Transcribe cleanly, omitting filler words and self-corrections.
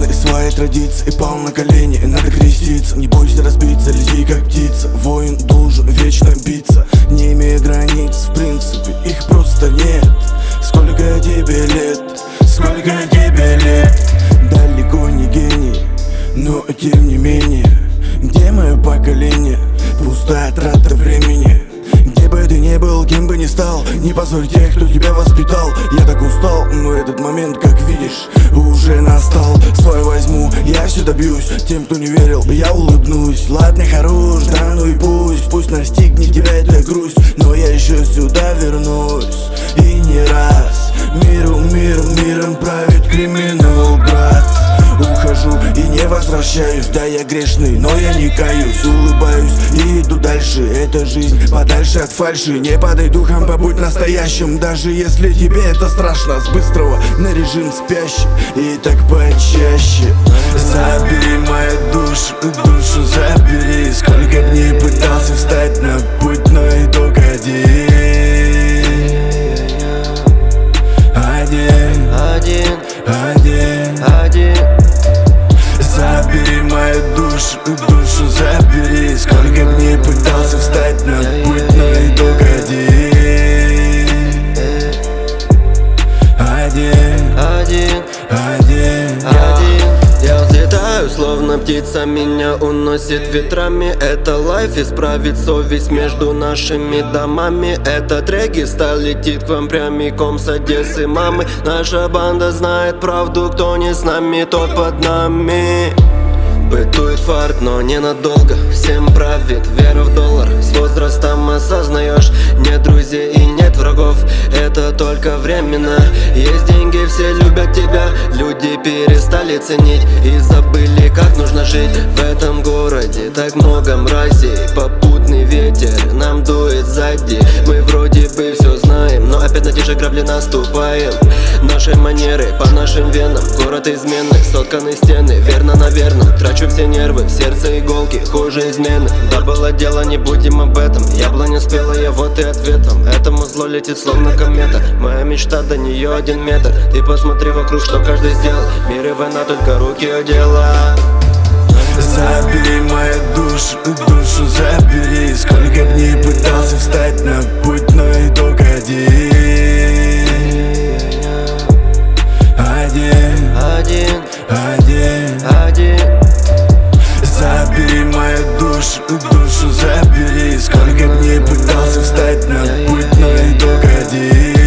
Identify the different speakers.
Speaker 1: ты свои традиции, пал на колени, надо креститься. Не бойся разбиться, лети как птица. Воин должен вечно биться, не имея границ, в принципе их просто нет. Сколько тебе лет, сколько тебе лет? Далеко не гений, но тем не менее. Где мое поколение? Пустая трата времени. Где бы ты ни был, кем бы ни стал, не позорь тех, кто тебя воспитал. Я так устал, но этот момент, как видишь, уже настал. Свой возьму, я все добьюсь. Тем, кто не верил, я улыбнусь. Ладно, хорош, да ну и пусть настигнет тебя эта грусть. Но я еще сюда вернусь, и не раз. Миром правит криминал, брат. Ухожу и не возвращаюсь, да я грешный, но я не каюсь. Улыбаюсь и иду дальше, это жизнь, подальше от фальши. Не падай духом, побудь настоящим, даже если тебе это страшно. С быстрого на режим спящий, и так почаще. Забери мою душу забери. Сколько дней пытался встать на путь, но итог один. Забери мою душу забери. Сколько дней пытался встать на путь, но итог один.
Speaker 2: Я взлетаю, словно птица, меня уносит ветрами. Это лайф, исправит совесть между нашими домами. Этот регги-стайл летит к вам прямиком с Одессы, мамы. Наша банда знает правду, кто не с нами, тот под нами. Бытует фарт, но ненадолго. Всем правит вера в доллар. С возрастом осознаешь, нет друзей и нет врагов. Это только временно. Есть деньги, все любят тебя. Люди перестали ценить и забыли, как нужно жить. В этом городе так много мразей. Попутный ветер нам дует сзади. Мы вроде бы все знаем, но опять на те же грабли наступаем. Наши манеры по нашим венам. Город измены, сотканы стены. Верно на верном, трачу все нервы, в сердце иголки, хуже измены. Да было дело, не будем об этом. Яблоня спелая, вот и ответом. Этому зло летит словно комета. Моя мечта, до нее 1 метр. Ты посмотри вокруг, что каждый сделал. Мир и война, только руки о дело.
Speaker 1: Забери мою душу забери. Сколько дней пытался встать на путь, но итог один. Забери мою душу забери. Сколько дней пытался встать на путь, но итог один.